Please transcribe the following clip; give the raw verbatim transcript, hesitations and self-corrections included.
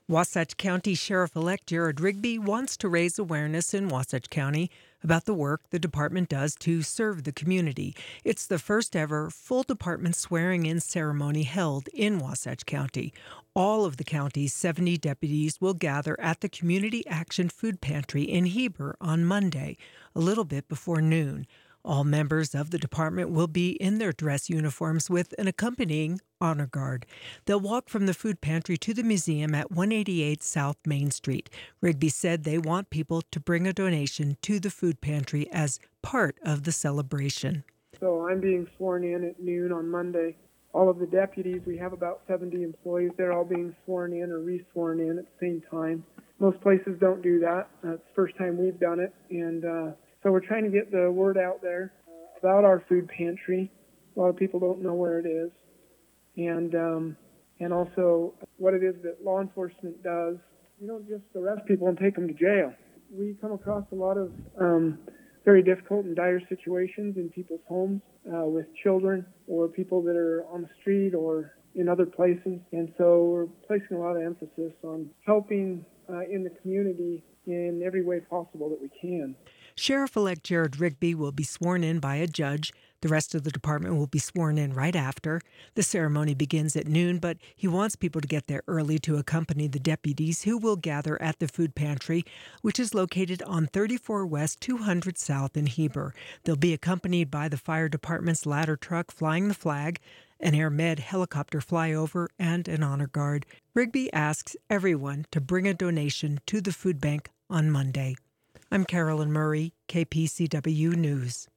Wasatch County Sheriff-elect Jared Rigby wants to raise awareness in Wasatch County about the work the department does to serve the community. It's the first ever full department swearing-in ceremony held in Wasatch County. All of the county's seventy deputies will gather at the Community Action Food Pantry in Heber on Monday, a little bit before noon. All members of the department will be in their dress uniforms with an accompanying honor guard. They'll walk from the food pantry to the museum at one eighty-eight South Main Street. Rigby said they want people to bring a donation to the food pantry as part of the celebration. So I'm being sworn in at noon on Monday. All of the deputies, we have about seventy employees, they're all being sworn in or re-sworn in at the same time. Most places don't do that. Uh, it's the first time we've done it, and uh, So we're trying to get the word out there uh, about our food pantry. A lot of people don't know where it is. And um, and also what it is that law enforcement does. We don't just arrest people and take them to jail. We come across a lot of um, very difficult and dire situations in people's homes uh, with children or people that are on the street or in other places. And so we're placing a lot of emphasis on helping uh, in the community in every way possible that we can. Sheriff-elect Jared Rigby will be sworn in by a judge. The rest of the department will be sworn in right after. The ceremony begins at noon, but he wants people to get there early to accompany the deputies who will gather at the food pantry, which is located on thirty-four West, two hundred South in Heber. They'll be accompanied by the fire department's ladder truck flying the flag, an Air Med helicopter flyover, and an honor guard. Rigby asks everyone to bring a donation to the food bank on Monday. I'm Carolyn Murray, K P C W News.